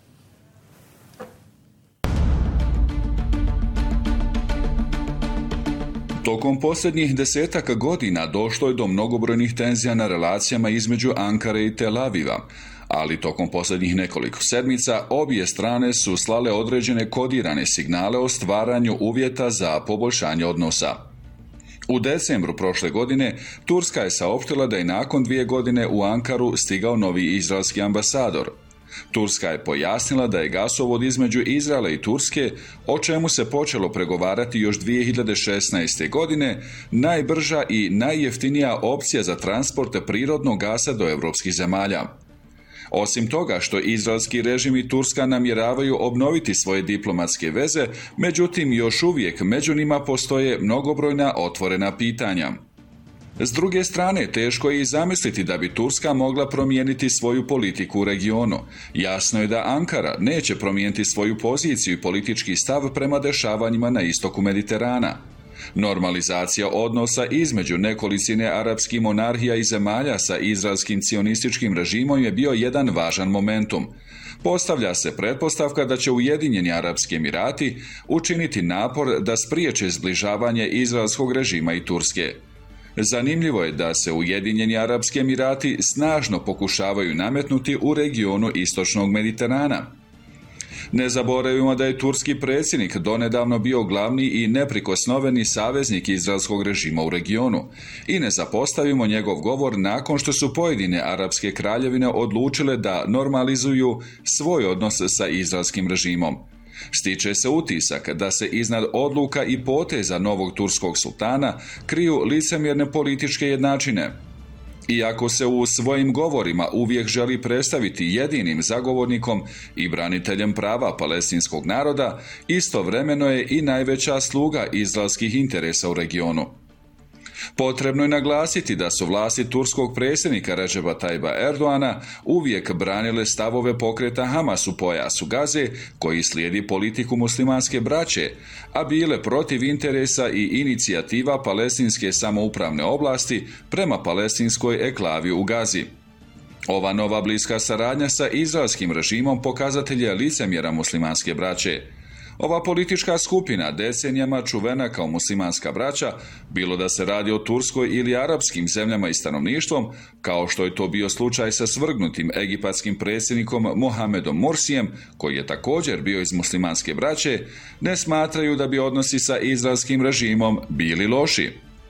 Tokom posljednjih desetaka godina došlo je do mnogobrojnih tenzija na relacijama između Ankare i Tel Aviva, ali tokom posljednjih nekoliko sedmica obje strane su slale određene kodirane signale o stvaranju uvjeta za poboljšanje odnosa. U decembru prošle godine Turska je saopštila da je nakon dvije godine u Ankaru stigao novi izraelski ambasador. Turska je pojasnila da je gasovod između Izraela i Turske, o čemu se počelo pregovarati još dvije hiljade šesnaeste. godine, najbrža i najjeftinija opcija za transport prirodnog gasa do europskih zemalja. Osim toga što izraelski režim i Turska namjeravaju obnoviti svoje diplomatske veze, međutim još uvijek među njima postoje mnogobrojna otvorena pitanja. S druge strane, teško je i zamisliti da bi Turska mogla promijeniti svoju politiku u regionu. Jasno je da Ankara neće promijeniti svoju poziciju i politički stav prema dešavanjima na istoku Mediterana. Normalizacija odnosa između nekolicine arapskih monarhija i zemalja sa izraelskim cionističkim režimom je bio jedan važan momentum. Postavlja se pretpostavka da će Ujedinjeni Arapski Emirati učiniti napor da spriječe zbližavanje izraelskog režima i Turske. Zanimljivo je da se Ujedinjeni Arapski Emirati snažno pokušavaju nametnuti u regionu istočnog Mediterana. Ne zaboravimo da je turski predsjednik donedavno bio glavni i neprikosnoveni saveznik izraelskog režima u regionu i ne zapostavimo njegov govor nakon što su pojedine arapske kraljevine odlučile da normalizuju svoj odnos sa izraelskim režimom. Stiče se utisak da se iznad odluka i poteza novog turskog sultana kriju licemjerne političke jednačine. Iako se u svojim govorima uvijek želi predstaviti jedinim zagovornikom i braniteljem prava palestinskog naroda, istovremeno je i najveća sluga izraelskih interesa u regionu. Potrebno je naglasiti da su vlasti turskog predsjednika Redžepa Tajba Erdoana uvijek branile stavove pokreta Hamas u pojasu Gaze, koji slijedi politiku muslimanske braće, a bile protiv interesa i inicijativa palestinske samoupravne oblasti prema palestinskoj enklavi u Gazi. Ova nova bliska saradnja sa izraelskim režimom pokazatelj je licemjera muslimanske braće. Ova politička skupina decenijama čuvena kao muslimanska braća, bilo da se radi o Turskoj ili arapskim zemljama i stanovništvom, kao što je to bio slučaj sa svrgnutim egipatskim predsjednikom Mohamedom Morsijem, koji je također bio iz muslimanske braće, ne smatraju da bi odnosi sa izraelskim režimom bili loši.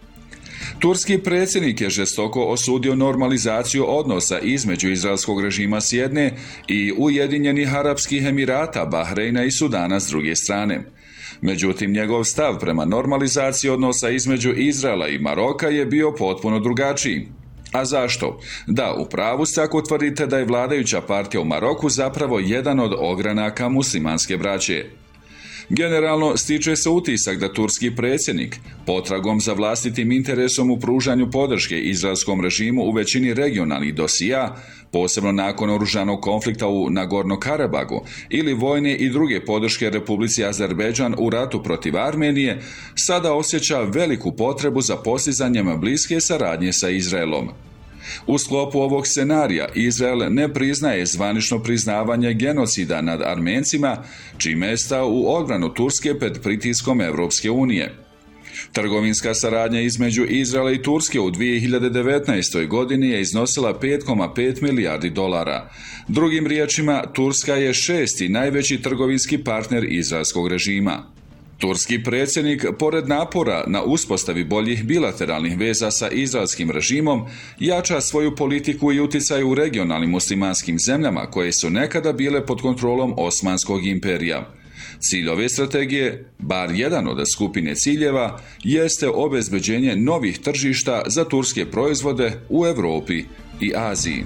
Turski predsjednik je žestoko osudio normalizaciju odnosa između izraelskog režima s jedne i Ujedinjenih Arapskih Emirata, Bahreina i Sudana s druge strane. Međutim, njegov stav prema normalizaciji odnosa između Izraela i Maroka je bio potpuno drugačiji. A zašto? Da, u pravu ste ako tvrdite da je vladajuća partija u Maroku zapravo jedan od ogranaka muslimanske braće. Generalno stiče se utisak da turski predsjednik, potragom za vlastitim interesom u pružanju podrške izraelskom režimu u većini regionalnih dosija, posebno nakon oružanog konflikta u Nagorno-Karabagu ili vojne i druge podrške Republici Azerbejdžan u ratu protiv Armenije, sada osjeća veliku potrebu za postizanjem bliske saradnje sa Izraelom. U sklopu ovog scenarija Izrael ne priznaje zvanično priznavanje genocida nad Armencima, čime je stao u odbranu Turske pred pritiskom Europske unije. Trgovinska saradnja između Izraela i Turske u dvije hiljade devetnaestoj. godini je iznosila pet zarez pet milijardi dolara. Drugim riječima, Turska je šesti najveći trgovinski partner izraelskog režima. Turski predsjednik, pored napora na uspostavi boljih bilateralnih veza sa izraelskim režimom, jača svoju politiku i utjecaj u regionalnim muslimanskim zemljama koje su nekada bile pod kontrolom Osmanskog imperija. Cilj ove strategije, bar jedan od skupine ciljeva, jeste obezbeđenje novih tržišta za turske proizvode u Europi i Aziji.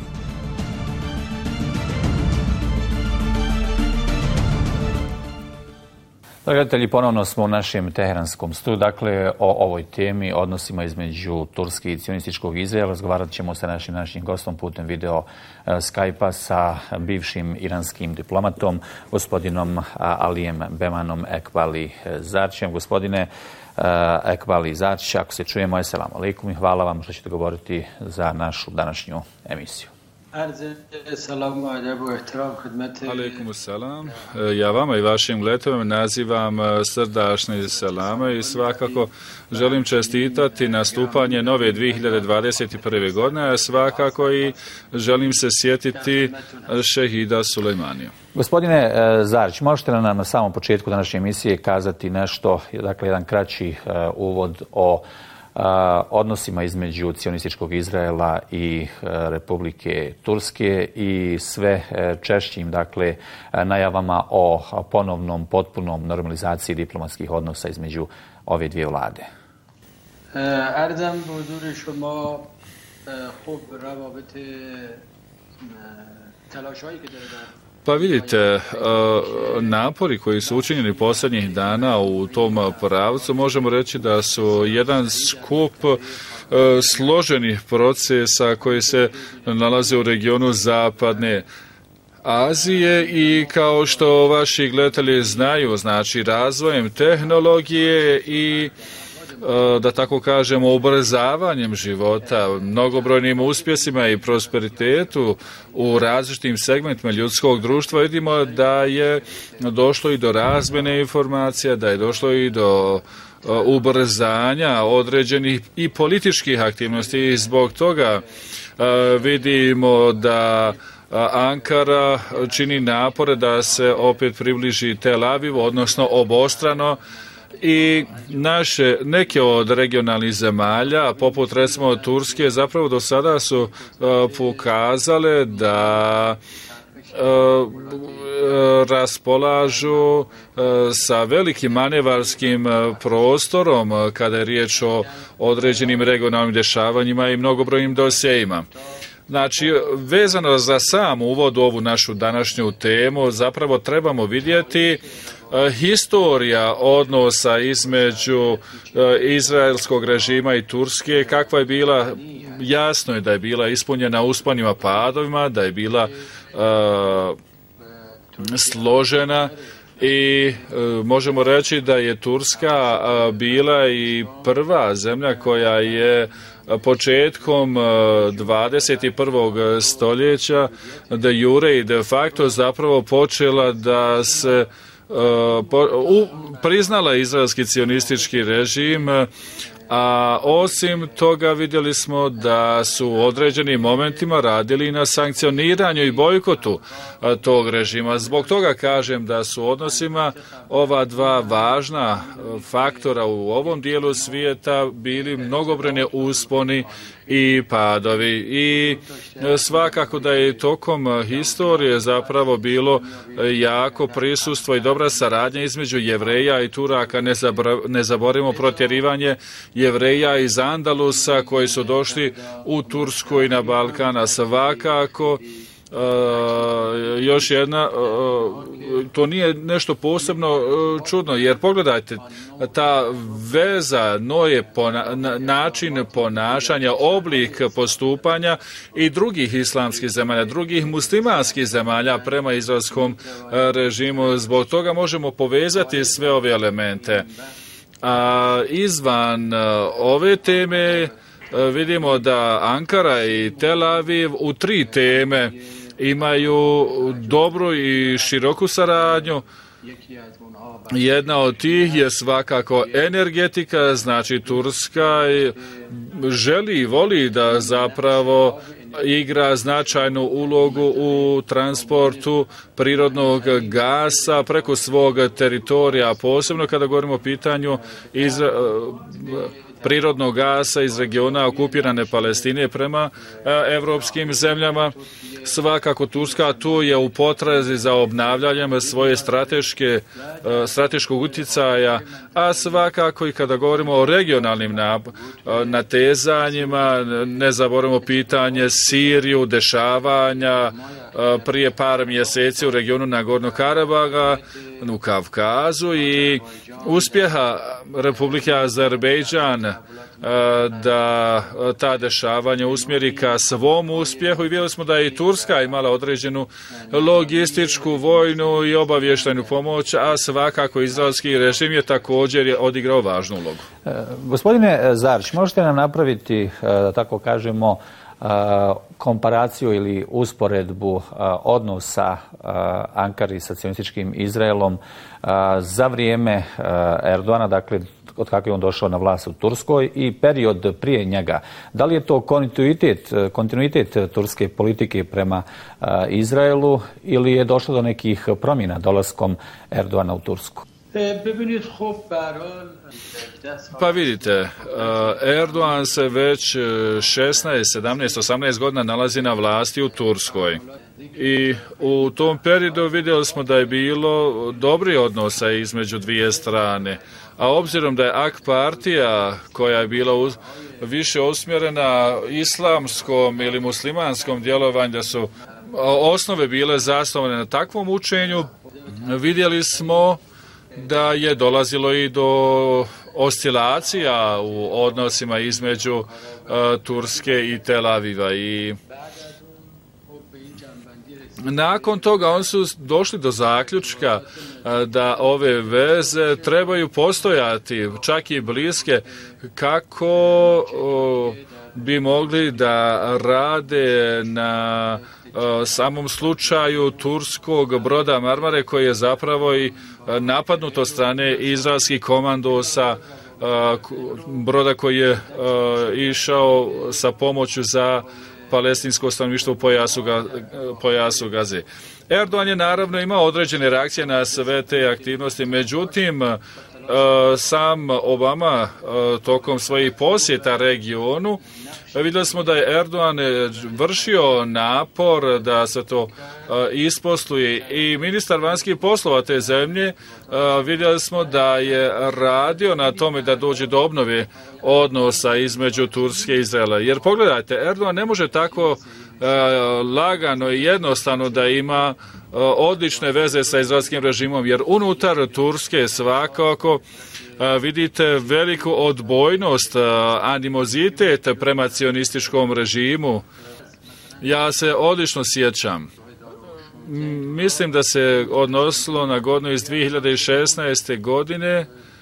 Gledatelji, ponovno smo u našem teheranskom studiju. Dakle, o ovoj temi, odnosima između Turske i cionističkog Izraela, razgovarat ćemo sa našim našim gostom putem video Skype-a sa bivšim iranskim diplomatom, gospodinom Alijem Bemanom Ekbali Zarčijem. Gospodine Ekbali Zarčić, ako se čujemo, assalamu alaikum i hvala vam što ćete govoriti za našu današnju emisiju. Alaikum salam. Ja vama i vašim gledateljima nazivam srdačne salame i svakako želim čestitati nastupanje nove dvije hiljade dvadeset prve. godine, a svakako i želim se sjetiti šehida Sulejmanija. Gospodine Zarić, možete li nam na samom početku današnje emisije kazati nešto, dakle jedan kraći uvod o odnosima između cionističkog Izraela i Republike Turske i sve češćim, dakle, najavama o ponovnom, potpunom normalizaciji diplomatskih odnosa između ove dvije vlade. Ardam huzur shoma khub rawabit talashayi ke dare Pa vidite, napori koji su učinjeni posljednjih dana u tom pravcu, možemo reći da su jedan skup složenih procesa koji se nalaze u regionu Zapadne Azije i kao što vaši gledatelji znaju, znači razvojem tehnologije i da tako kažemo, ubrzavanjem života, mnogobrojnim uspjesima i prosperitetu u različitim segmentima ljudskog društva, vidimo da je došlo i do razmjene informacija, da je došlo i do ubrzanja određenih i političkih aktivnosti i zbog toga vidimo da Ankara čini napore da se opet približi Tel Avivu, odnosno obostrano, i naše neke od regionalnih zemalja, poput recimo Turske, zapravo do sada su uh, pokazale da uh, raspolažu uh, sa velikim manevarskim prostorom uh, kada je riječ o određenim regionalnim dešavanjima i mnogobrojnim dosjejima. Znači, vezano za sam uvod u ovu našu današnju temu, zapravo trebamo vidjeti uh, historija odnosa između uh, izraelskog režima i Turske, kakva je bila, jasno je da je bila ispunjena usponima padovima, da je bila uh, složena i uh, možemo reći da je Turska uh, bila i prva zemlja koja je početkom dvadeset prvog stoljeća de jure i de facto zapravo počela da se uh, po, u, priznala izraelski cionistički režim, a osim toga vidjeli smo da su u određenim momentima radili na sankcioniranju i bojkotu a, tog režima. Zbog toga kažem da su odnosima ova dva važna a, faktora u ovom dijelu svijeta bili mnogobrojni usponi i padovi i svakako da je tokom historije zapravo bilo jako prisustvo i dobra saradnja između Jevreja i Turaka. Ne, ne zaboravimo protjerivanje Jevreja iz Andalusa koji su došli u Tursku i na Balkana. Svakako Uh, još jedna, uh, to nije nešto posebno uh, čudno, jer pogledajte, ta veza, noje pona, način ponašanja, oblik postupanja i drugih islamskih zemalja, drugih muslimanskih zemalja prema izraelskom uh, režimu, zbog toga možemo povezati sve ove elemente. A izvan uh, ove teme vidimo da Ankara i Tel Aviv u tri teme imaju dobru i široku saradnju. Jedna od tih je svakako energetika, znači Turska želi i voli da zapravo igra značajnu ulogu u transportu prirodnog gasa preko svog teritorija, posebno kada govorimo o pitanju iz prirodnog gasa iz regiona okupirane Palestine prema evropskim zemljama. Svakako Turska tu je u potrazi za obnavljanjem svoje strateške, strateškog utjecaja, a svakako i kada govorimo o regionalnim natezanjima, ne zaboravimo pitanje Siriju, dešavanja prije par mjeseci u regionu Nagornog Karabaha, u Kavkazu i uspjeha Republike Azerbejdžan da ta dešavanja usmjeri ka svom uspjehu i vidjeli smo da je i Turska imala određenu logističku, vojnu i obavještajnu pomoć, a svakako izraelski režim je također odigrao važnu ulogu. E, gospodine Zarić, možete nam napraviti, da tako kažemo, komparaciju ili usporedbu odnosa Ankari sa cionističkim Izraelom za vrijeme Erdogana, dakle od kako je on došao na vlast u Turskoj i period prije njega. Da li je to kontinuitet, kontinuitet turske politike prema Izraelu ili je došlo do nekih promjena dolaskom Erdogana u Tursku? Pa vidite, Erdogan se već šesnaest, sedamnaest, osamnaest godina nalazi na vlasti u Turskoj. I u tom periodu vidjeli smo da je bilo dobri odnosa između dvije strane. A obzirom da je A K partija koja je bila više usmjerena islamskom ili muslimanskom djelovanju, da su osnove bile zasnovane na takvom učenju, vidjeli smo da je dolazilo i do oscilacija u odnosima između uh, Turske i Tel Aviva i nakon toga oni su došli do zaključka da ove veze trebaju postojati, čak i bliske, kako bi mogli da rade na samom slučaju turskog broda Marmare, koji je zapravo i napadnut od strane izraelskih komandosa, broda koji je išao sa pomoću za palestinsko stanovništvo u pojasu, pojasu Gaze. Erdogan je naravno imao određene reakcije na sve te aktivnosti, međutim sam Obama tokom svojih posjeta regionu vidjeli smo da je Erdogan vršio napor da se to isposluje i ministar vanjskih poslova te zemlje vidjeli smo da je radio na tome da dođe do obnove odnosa između Turske i Izraela. Jer pogledajte, Erdogan ne može tako lagano i jednostavno da ima odlične veze sa izraelskim režimom, jer unutar Turske svakako vidite veliku odbojnost, animozitet prema cionističkom režimu. Ja se odlično sjećam. Mislim da se odnosilo na godinu iz dvije hiljade šesnaeste. godine.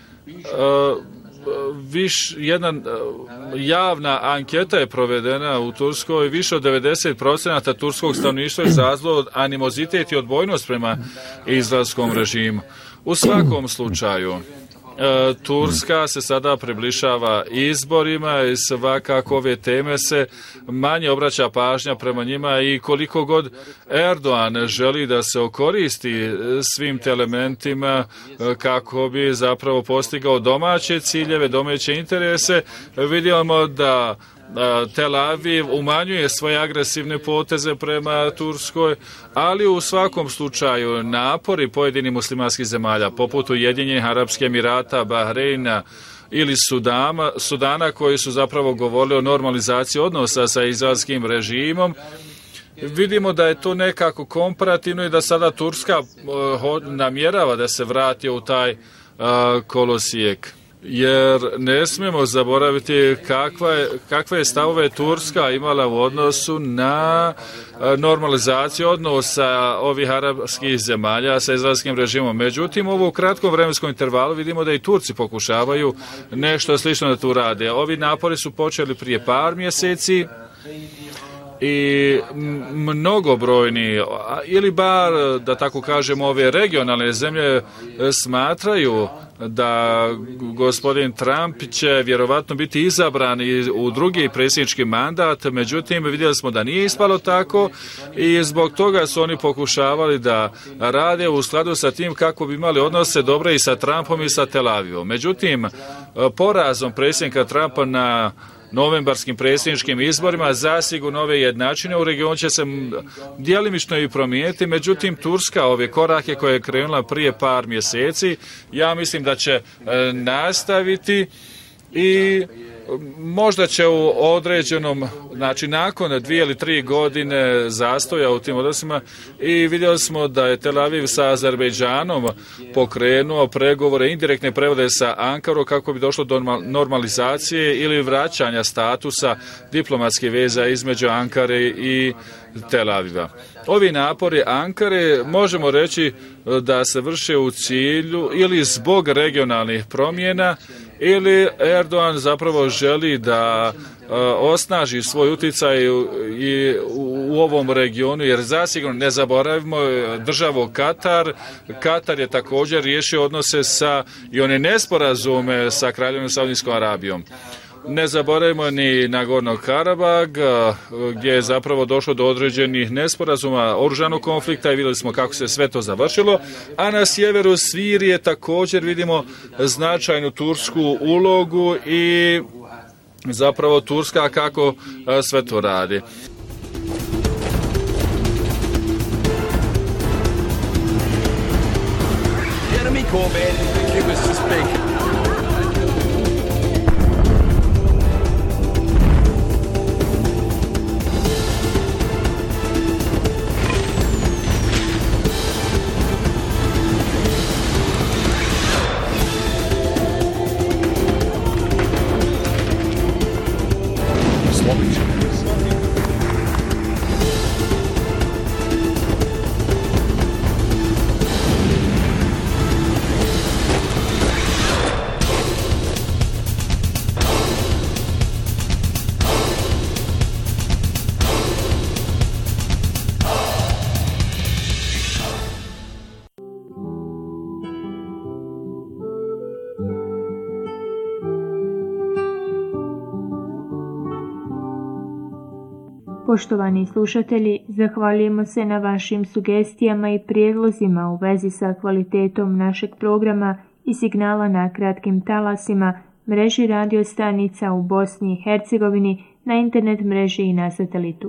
Viš, jedna javna anketa je provedena u Turskoj, više od devedeset posto turskog stanovništva je izrazilo animozitet i odbojnost prema izraelskom režimu. U svakom slučaju, Turska se sada približava izborima i svakako ove teme se manje obraća pažnja prema njima i koliko god Erdogan želi da se okoristi svim te elementima kako bi zapravo postigao domaće ciljeve, domaće interese, vidimo da Tel Aviv umanjuje svoje agresivne poteze prema Turskoj, ali u svakom slučaju napori pojedinih muslimanskih zemalja, poput Ujedinjenih Arapskih Emirata, Bahreina ili Sudama, Sudana, koji su zapravo govorili o normalizaciji odnosa sa izraelskim režimom, vidimo da je to nekako komparativno i da sada Turska namjerava da se vrati u taj kolosijek. Jer ne smijemo zaboraviti kakva je, kakve je stavove Turska imala u odnosu na normalizaciju odnosa ovih arapskih zemalja sa izraelskim režimom. Međutim, u kratkom vremenskom intervalu vidimo da i Turci pokušavaju nešto slično da tu rade. Ovi napori su počeli prije par mjeseci i mnogobrojni, ili bar, da tako kažemo, ove regionalne zemlje smatraju da gospodin Trump će vjerovatno biti izabran u drugi predsjednički mandat, međutim vidjeli smo da nije ispalo tako i zbog toga su oni pokušavali da rade u skladu sa tim kako bi imali odnose dobre i sa Trumpom i sa Tel Avivom. Međutim, porazom predsjednika Trumpa na novembarskim predsjedničkim izborima zasigurno ove jednačine u regionu će se djelimično i promijeniti, međutim Turska ove korake koje je krenula prije par mjeseci, ja mislim da će nastaviti i možda će u određenom, znači nakon dvije ili tri godine zastoja u tim odnosima, i vidjeli smo da je Tel Aviv sa Azerbejdžanom pokrenuo pregovore, indirektne prevode sa Ankarom kako bi došlo do normalizacije ili vraćanja statusa diplomatske veze između Ankare i Tel Aviva. Ovi napori Ankare možemo reći da se vrše u cilju ili zbog regionalnih promjena, ili Erdogan zapravo želi da uh, osnaži svoj utjecaj u, i u, u ovom regionu, jer zasigurno ne zaboravimo državu Katar. Katar je također riješio odnose sa i one nesporazume sa Kraljevinom Saudijskom Arabijom. Ne zaboravimo ni Nagorno Karabag, gdje je zapravo došlo do određenih nesporazuma, oružanog konflikta i vidjeli smo kako se sve to završilo. A na sjeveru Sirije također vidimo značajnu tursku ulogu i zapravo Turska kako sve to radi. Jeremy Corbyn, give us to speak. Poštovani slušatelji, zahvaljujemo se na vašim sugestijama i prijedlozima u vezi sa kvalitetom našeg programa i signala na kratkim talasima, mreži radio stanica u Bosni i Hercegovini, na internet mreži i na satelitu.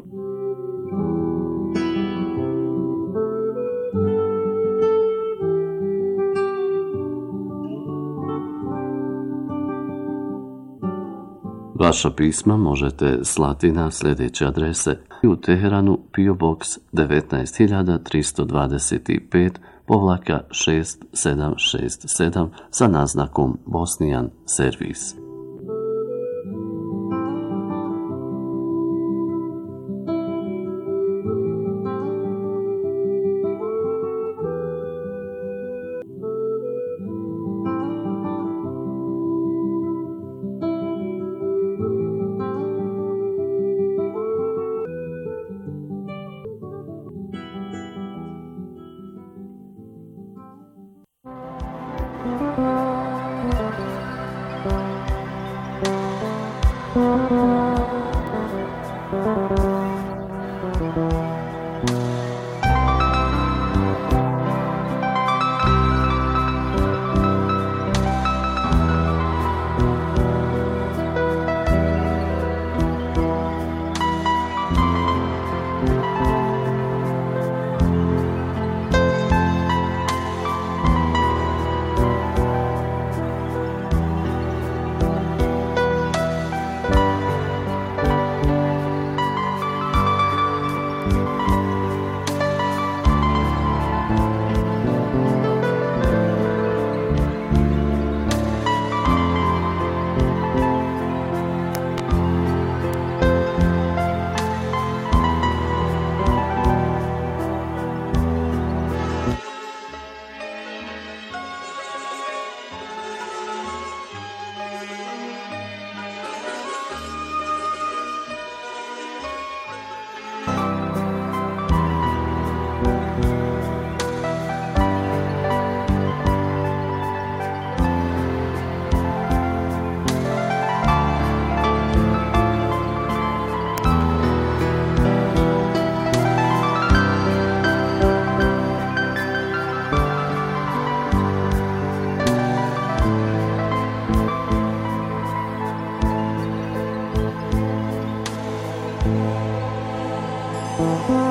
Vaša pisma možete slati na sljedeće adrese: u Teheranu P O Box devetnaest hiljada tristo dvadeset pet povlaka šest sedam šest sedam sa naznakom Bosnijan servis. Thank you.